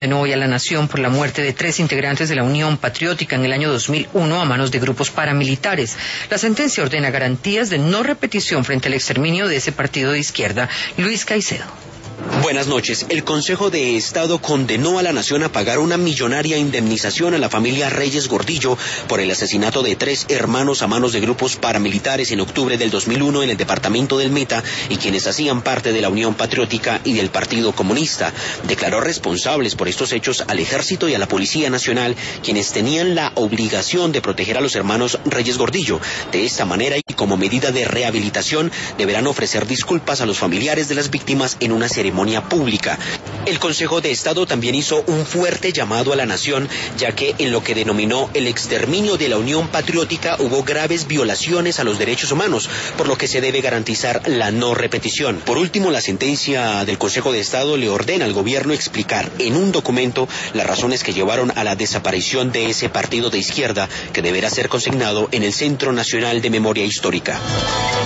Hoy a la Nación por la muerte de 3 integrantes de la Unión Patriótica en el año 2001 a manos de grupos paramilitares. La sentencia ordena garantías de no repetición frente al exterminio de ese partido de izquierda. Luis Caicedo. Buenas noches. El Consejo de Estado condenó a la Nación a pagar una millonaria indemnización a la familia Reyes Gordillo por el asesinato de 3 hermanos a manos de grupos paramilitares en octubre del 2001 en el departamento del Meta y quienes hacían parte de la Unión Patriótica y del Partido Comunista. Declaró responsables por estos hechos al Ejército y a la Policía Nacional, quienes tenían la obligación de proteger a los hermanos Reyes Gordillo. De esta manera y como medida de rehabilitación deberán ofrecer disculpas a los familiares de las víctimas en una ceremonia pública. El Consejo de Estado también hizo un fuerte llamado a la Nación, ya que en lo que denominó el exterminio de la Unión Patriótica hubo graves violaciones a los derechos humanos, por lo que se debe garantizar la no repetición. Por último, la sentencia del Consejo de Estado le ordena al gobierno explicar en un documento las razones que llevaron a la desaparición de ese partido de izquierda, que deberá ser consignado en el Centro Nacional de Memoria Histórica.